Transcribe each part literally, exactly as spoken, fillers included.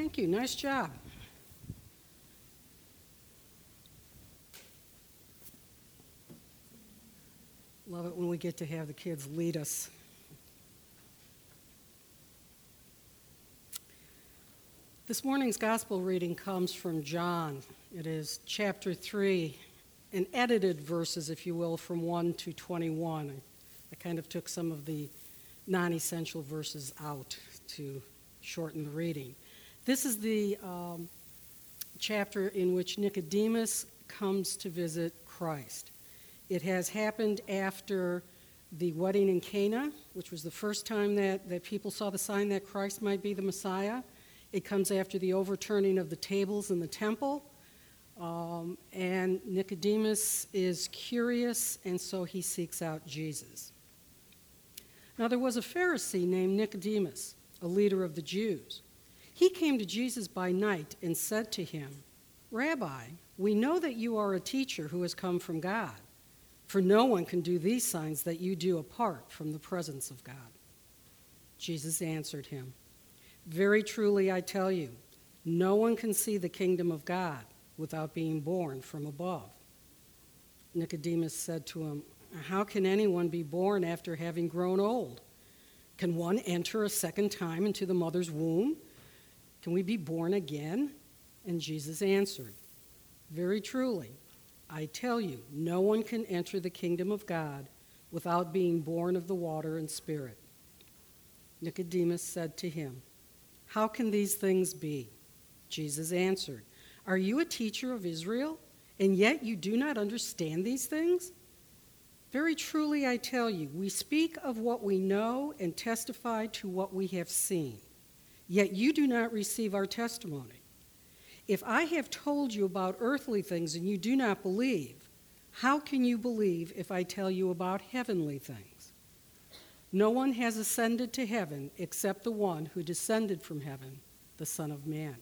Thank you. Nice job. Love it when we get to have the kids lead us. This morning's gospel reading comes from John. It is chapter three, and edited verses, if you will, from one to twenty-one. I, I kind of took some of the non-essential verses out to shorten the reading. This is the um, chapter in which Nicodemus comes to visit Christ. It has happened after the wedding in Cana, which was the first time that, that people saw the sign that Christ might be the Messiah. It comes after the overturning of the tables in the temple. Um, and Nicodemus is curious, and so he seeks out Jesus. Now, there was a Pharisee named Nicodemus, a leader of the Jews. He came to Jesus by night and said to him, "Rabbi, we know that you are a teacher who has come from God, for no one can do these signs that you do apart from the presence of God." Jesus answered him, "Very truly I tell you, no one can see the kingdom of God without being born from above." Nicodemus said to him, "How can anyone be born after having grown old? Can one enter a second time into the mother's womb? Can we be born again?" And Jesus answered, "Very truly, I tell you, no one can enter the kingdom of God without being born of the water and Spirit." Nicodemus said to him, "How can these things be?" Jesus answered, "Are you a teacher of Israel, and yet you do not understand these things? Very truly I tell you, we speak of what we know and testify to what we have seen, yet you do not receive our testimony. If I have told you about earthly things and you do not believe, how can you believe if I tell you about heavenly things? No one has ascended to heaven except the one who descended from heaven, the Son of Man.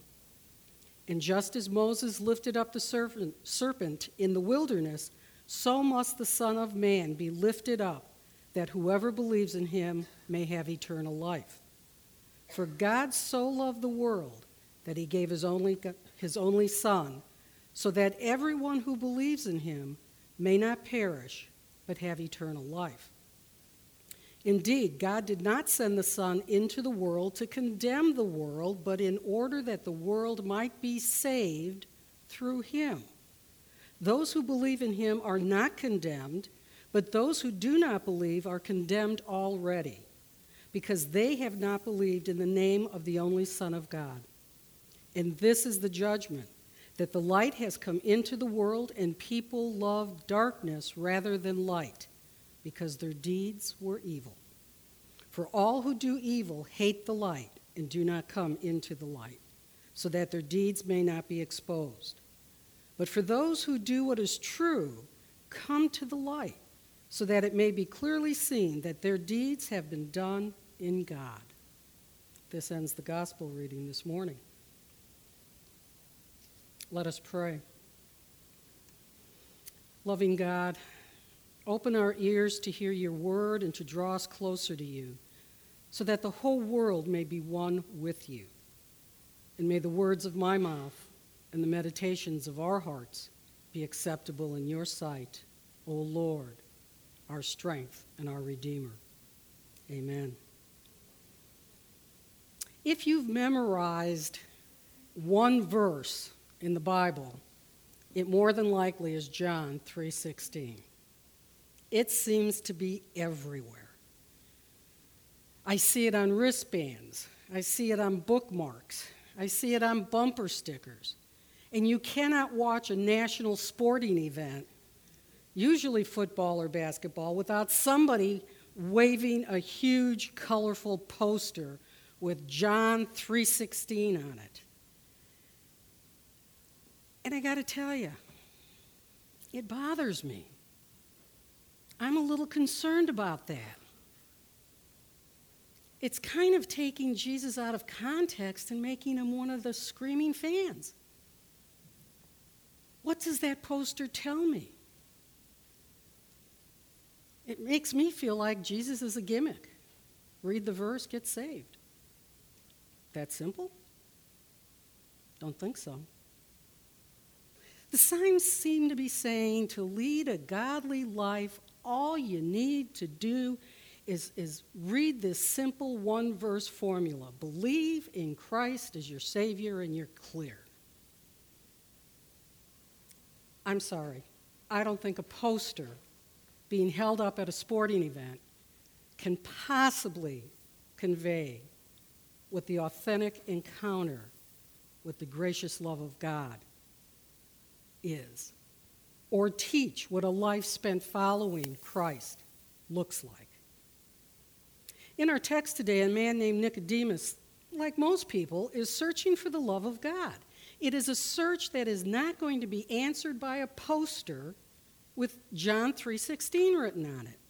And just as Moses lifted up the serpent, serpent in the wilderness, so must the Son of Man be lifted up, that whoever believes in him may have eternal life. For God so loved the world that he gave his only, his only Son, so that everyone who believes in him may not perish, but have eternal life. Indeed, God did not send the Son into the world to condemn the world, but in order that the world might be saved through him. Those who believe in him are not condemned, but those who do not believe are condemned already, because they have not believed in the name of the only Son of God. And this is the judgment, that the light has come into the world, and people love darkness rather than light, because their deeds were evil. For all who do evil hate the light and do not come into the light, so that their deeds may not be exposed. But for those who do what is true, come to the light, so that it may be clearly seen that their deeds have been done in God." This ends the gospel reading this morning. Let us pray. Loving God, open our ears to hear your word and to draw us closer to you, so that the whole world may be one with you. And may the words of my mouth and the meditations of our hearts be acceptable in your sight, O Lord, our strength and our Redeemer. Amen. If you've memorized one verse in the Bible, it more than likely is John three sixteen. It seems to be everywhere. I see it on wristbands. I see it on bookmarks. I see it on bumper stickers. And you cannot watch a national sporting event, usually football or basketball, without somebody waving a huge, colorful poster with John three sixteen on it. And I got to tell you, it bothers me. I'm a little concerned about that. It's kind of taking Jesus out of context and making him one of the screaming fans. What does that poster tell me? It makes me feel like Jesus is a gimmick. Read the verse, get saved. That simple? Don't think so. The signs seem to be saying to lead a godly life, all you need to do is, is read this simple one-verse formula. Believe in Christ as your Savior and you're clear. I'm sorry. I don't think a poster being held up at a sporting event can possibly convey what the authentic encounter with the gracious love of God is, or teach what a life spent following Christ looks like. In our text today, a man named Nicodemus, like most people, is searching for the love of God. It is a search that is not going to be answered by a poster with John three sixteen written on it.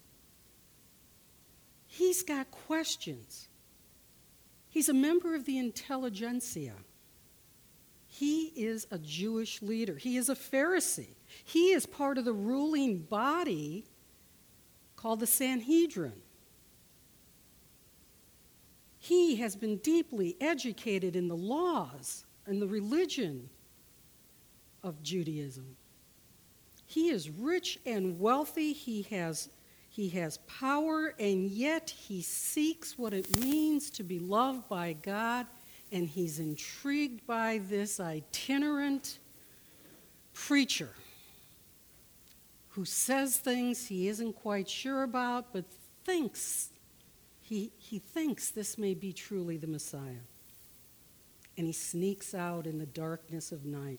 He's got questions. He's a member of the intelligentsia. He is a Jewish leader. He is a Pharisee. He is part of the ruling body called the Sanhedrin. He has been deeply educated in the laws and the religion of Judaism. He is rich and wealthy. He has, he has power, and yet he seeks what it means to be loved by God, and he's intrigued by this itinerant preacher who says things he isn't quite sure about, but thinks He, he thinks this may be truly the Messiah. And he sneaks out in the darkness of night.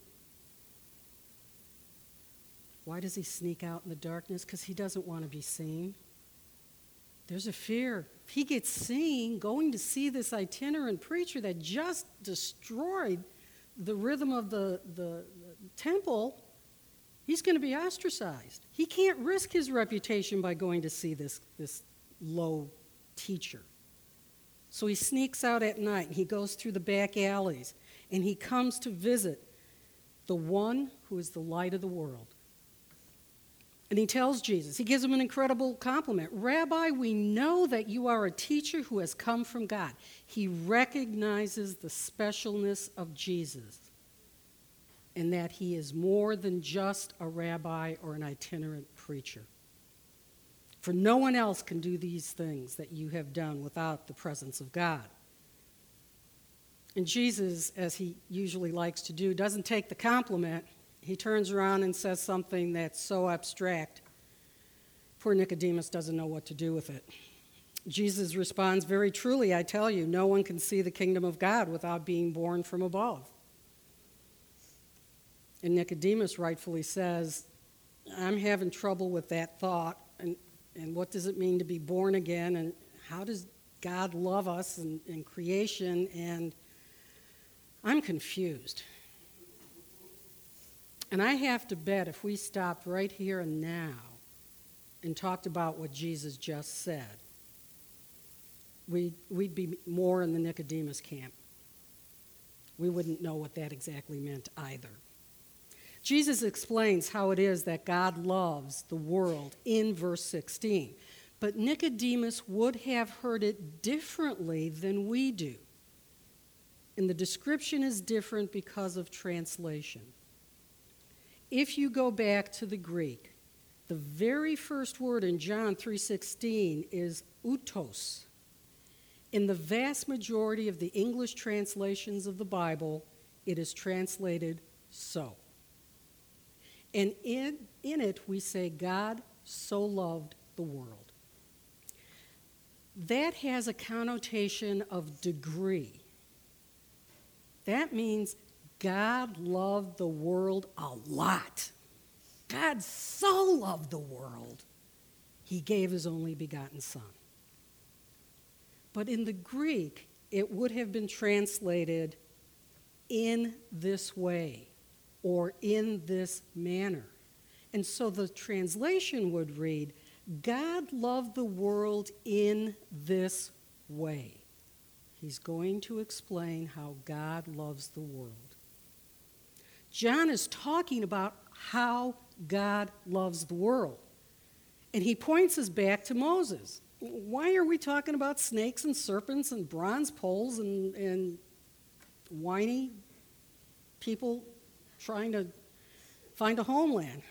Why does he sneak out in the darkness? Because he doesn't want to be seen. There's a fear. If he gets seen going to see this itinerant preacher that just destroyed the rhythm of the, the, the temple, he's going to be ostracized. He can't risk his reputation by going to see this, this low teacher. So he sneaks out at night, and he goes through the back alleys, and he comes to visit the one who is the light of the world. And he tells Jesus, he gives him an incredible compliment. Rabbi, we know that you are a teacher who has come from God. He recognizes the specialness of Jesus and that he is more than just a rabbi or an itinerant preacher. For no one else can do these things that you have done without the presence of God. And Jesus, as he usually likes to do, doesn't take the compliment. He turns around and says something that's so abstract. Poor Nicodemus doesn't know what to do with it. Jesus responds, very truly, I tell you, no one can see the kingdom of God without being born from above. And Nicodemus rightfully says, I'm having trouble with that thought. And And what does it mean to be born again? And how does God love us in, in creation? And I'm confused. And I have to bet if we stopped right here and now and talked about what Jesus just said, we, we'd be more in the Nicodemus camp. We wouldn't know what that exactly meant either. Jesus explains how it is that God loves the world in verse sixteen. But Nicodemus would have heard it differently than we do. And the description is different because of translation. If you go back to the Greek, the very first word in John three sixteen is outos. In the vast majority of the English translations of the Bible, it is translated so. And in, in it, we say, God so loved the world. That has a connotation of degree. That means God loved the world a lot. God so loved the world, he gave his only begotten Son. But in the Greek, it would have been translated in this way, or in this manner. And so the translation would read, God loved the world in this way. He's going to explain how God loves the world. John is talking about how God loves the world. And he points us back to Moses. Why are we talking about snakes and serpents and bronze poles and, and whiny people trying to find a homeland.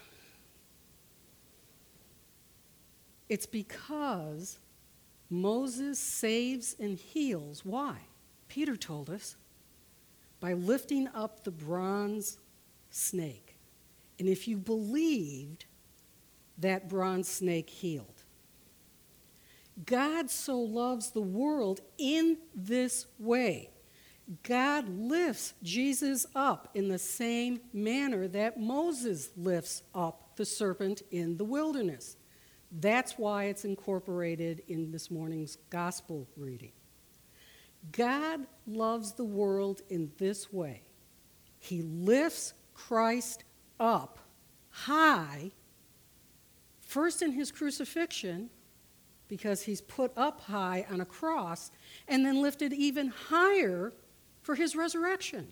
It's because Moses saves and heals. Why? Peter told us, by lifting up the bronze snake. And if you believed, that bronze snake healed. God so loves the world in this way. God lifts Jesus up in the same manner that Moses lifts up the serpent in the wilderness. That's why it's incorporated in this morning's gospel reading. God loves the world in this way. He lifts Christ up high, first in his crucifixion, because he's put up high on a cross, and then lifted even higher for his resurrection.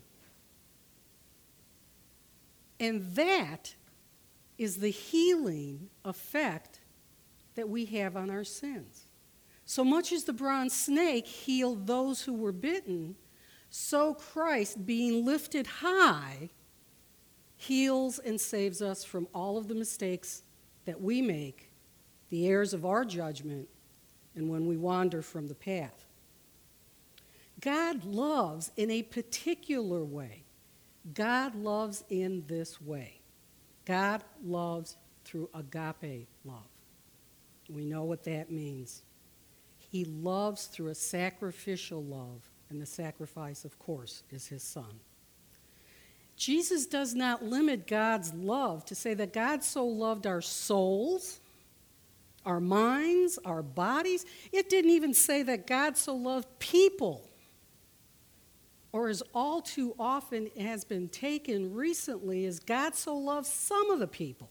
And that is the healing effect that we have on our sins. So much as the bronze snake healed those who were bitten, so Christ, being lifted high, heals and saves us from all of the mistakes that we make, the errors of our judgment, and when we wander from the path. God loves in a particular way. God loves in this way. God loves through agape love. We know what that means. He loves through a sacrificial love, and the sacrifice, of course, is his Son. Jesus does not limit God's love to say that God so loved our souls, our minds, our bodies. It didn't even say that God so loved people, or as all too often has been taken recently, as God so loved some of the people.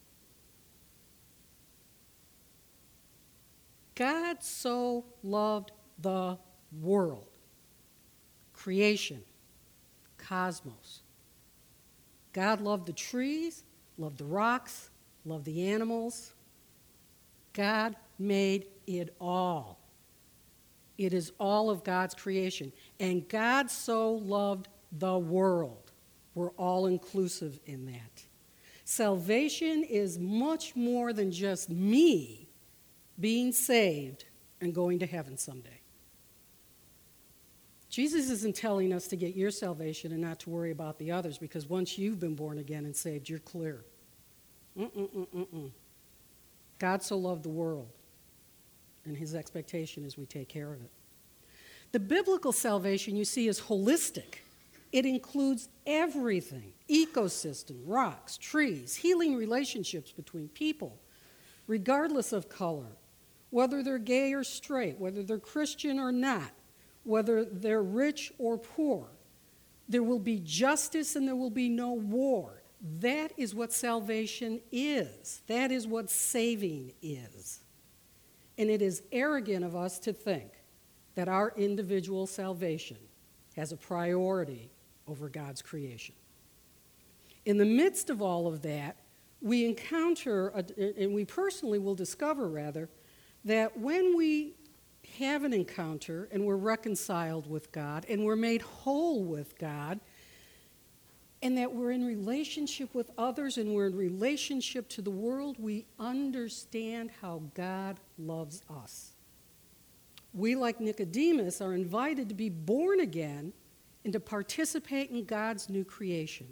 God so loved the world, creation, cosmos. God loved the trees, loved the rocks, loved the animals. God made it all. It is all of God's creation. And God so loved the world. We're all inclusive in that. Salvation is much more than just me being saved and going to heaven someday. Jesus isn't telling us to get your salvation and not to worry about the others, because once you've been born again and saved, you're clear. Mm-mm-mm-mm-mm. God so loved the world, and his expectation is we take care of it. The biblical salvation, you see, is holistic. It includes everything: ecosystem, rocks, trees, healing relationships between people, regardless of color, whether they're gay or straight, whether they're Christian or not, whether they're rich or poor. There will be justice and there will be no war. That is what salvation is. That is what saving is. And it is arrogant of us to think that our individual salvation has a priority over God's creation. In the midst of all of that, we encounter, a, and we personally will discover, rather, that when we have an encounter and we're reconciled with God and we're made whole with God, and that we're in relationship with others and we're in relationship to the world, we understand how God loves us. We, like Nicodemus, are invited to be born again and to participate in God's new creation.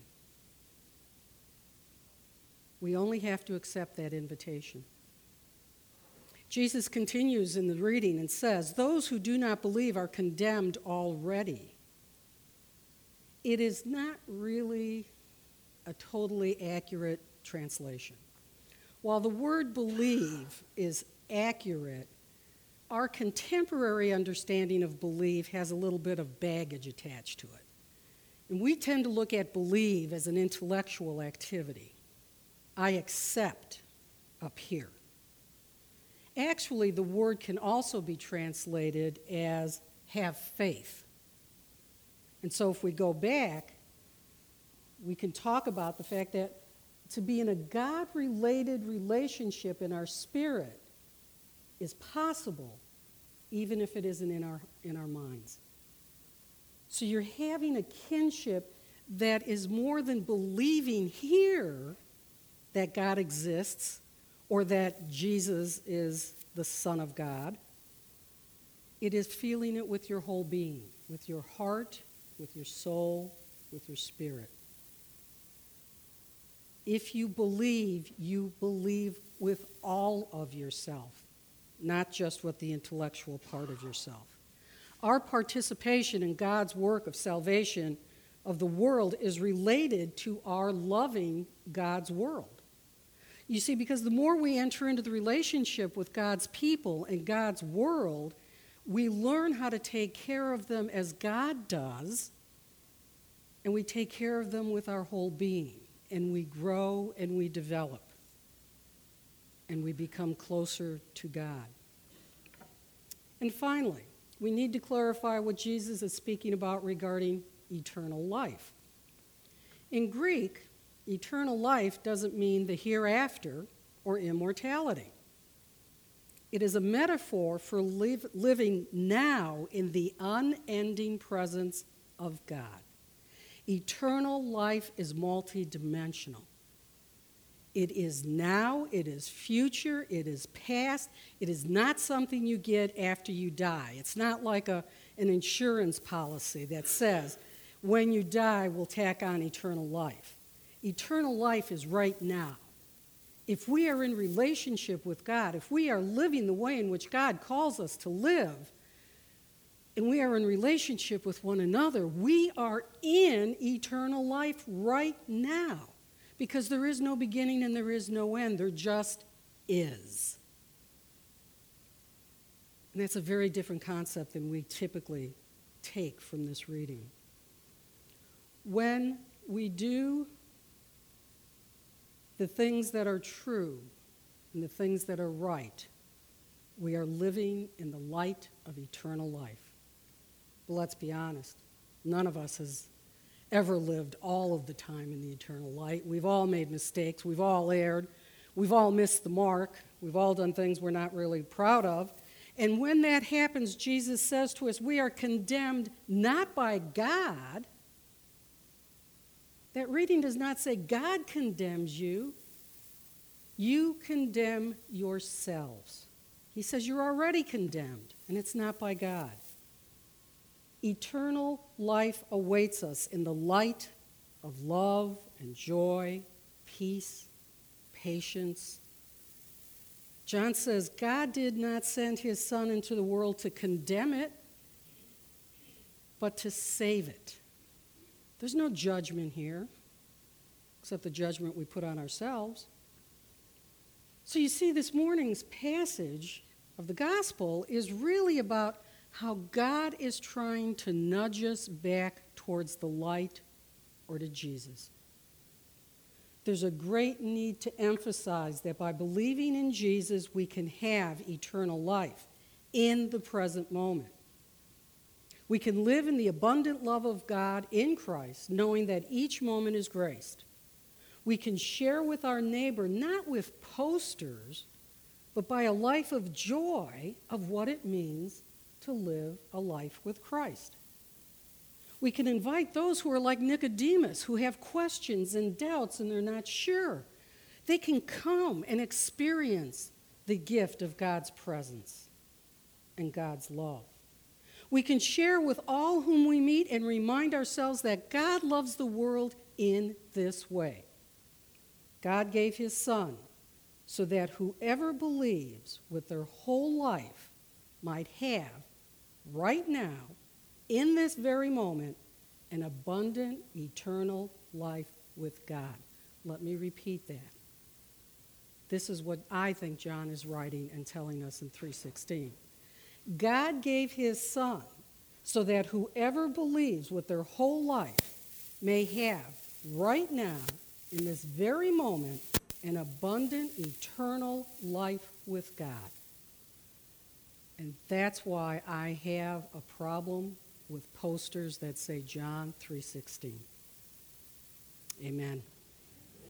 We only have to accept that invitation. Jesus continues in the reading and says, "Those who do not believe are condemned already." It is not really a totally accurate translation. While the word believe is accurate, our contemporary understanding of believe has a little bit of baggage attached to it. And we tend to look at believe as an intellectual activity. I accept up here. Actually, the word can also be translated as have faith. And so if we go back, we can talk about the fact that to be in a God-related relationship in our spirit is possible, even if it isn't in our, in our minds. So you're having a kinship that is more than believing here that God exists or that Jesus is the Son of God. It is feeling it with your whole being, with your heart, with your soul, with your spirit. If you believe, you believe with all of yourself, not just with the intellectual part of yourself. Our participation in God's work of salvation of the world is related to our loving God's world. You see, because the more we enter into the relationship with God's people and God's world, we learn how to take care of them as God does, and we take care of them with our whole being, and we grow and we develop, and we become closer to God. And finally, we need to clarify what Jesus is speaking about regarding eternal life. In Greek, eternal life doesn't mean the hereafter or immortality. It is a metaphor for live, living now in the unending presence of God. Eternal life is multidimensional. It is now, it is future, it is past. It is not something you get after you die. It's not like a, an insurance policy that says, when you die, we'll tack on eternal life. Eternal life is right now. If we are in relationship with God, if we are living the way in which God calls us to live, and we are in relationship with one another, we are in eternal life right now. Because there is no beginning and there is no end. There just is. And that's a very different concept than we typically take from this reading. When we do the things that are true and the things that are right, we are living in the light of eternal life. But let's be honest, none of us has ever lived all of the time in the eternal light. We've all made mistakes. We've all erred. We've all missed the mark. We've all done things we're not really proud of. And when that happens, Jesus says to us, we are condemned not by God. That reading does not say God condemns you. You condemn yourselves. He says you're already condemned, and it's not by God. Eternal life awaits us in the light of love and joy, peace, patience. John says God did not send his Son into the world to condemn it, but to save it. There's no judgment here, except the judgment we put on ourselves. So you see, this morning's passage of the gospel is really about how God is trying to nudge us back towards the light or to Jesus. There's a great need to emphasize that by believing in Jesus, we can have eternal life in the present moment. We can live in the abundant love of God in Christ, knowing that each moment is graced. We can share with our neighbor, not with posters, but by a life of joy of what it means to live a life with Christ. We can invite those who are like Nicodemus, who have questions and doubts and they're not sure. They can come and experience the gift of God's presence and God's love. We can share with all whom we meet and remind ourselves that God loves the world in this way. God gave his Son so that whoever believes with their whole life might have right now, in this very moment, an abundant, eternal life with God. Let me repeat that. This is what I think John is writing and telling us in three sixteen. God gave his Son so that whoever believes with their whole life may have right now, in this very moment, an abundant, eternal life with God. And that's why I have a problem with posters that say John three sixteen. Amen.